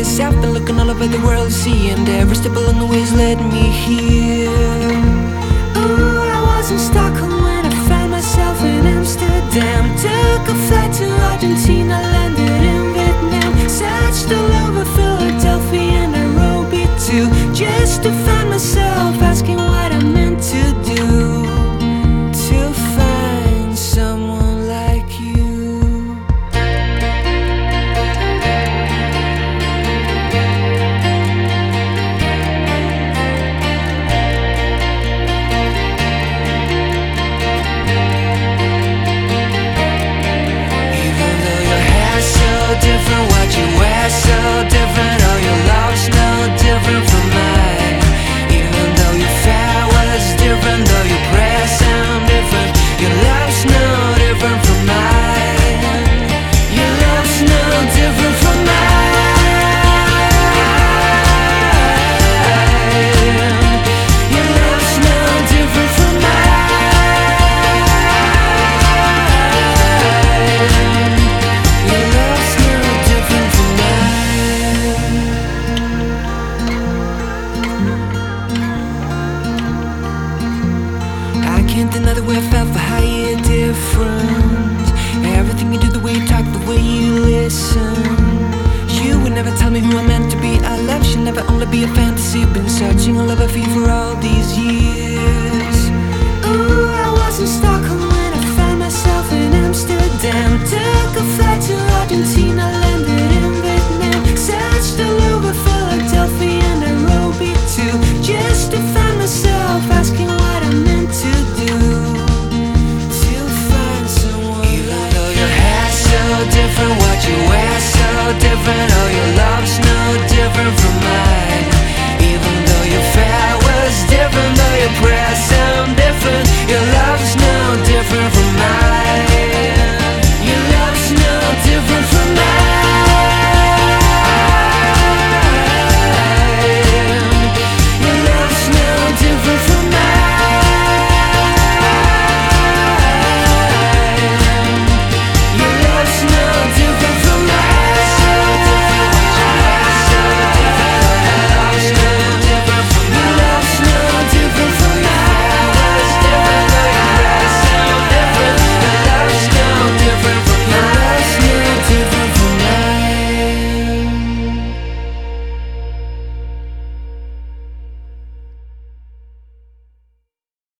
this. I've been looking all over the world to see, and every step along the way's led me here. Ooh, I was in Stockholm when I found myself in Amsterdam. Took a flight to Argentina, landed in Vietnam. Searched all over Philadelphia and Nairobi too, just to find myself asking what I meant to do, to find someone like you. Even though your hair's so different, what you wear so different, oh, your love's no different from mine. Even though your fare was different, though your prayers sound different, your love's no different from mine. Your love's no different from mine. Your love's no different from mine. Your love's no different from mine. I can't deny the way I felt for how you're different. Everything you do, the way you talk, the way you listen. You would never tell me who I'm meant to be. Our love should never only be a fantasy. Been searching all over for you for all these years. Ooh, I was in Stockholm when I found myself in Amsterdam. Took a flight to Argentina, landed in Vietnam. Searched all over Philadelphia and Nairobi too, just to find myself asking what I meant to do, to find someone. Even though your hair's so different, what you wear so different, oh, your love's no different from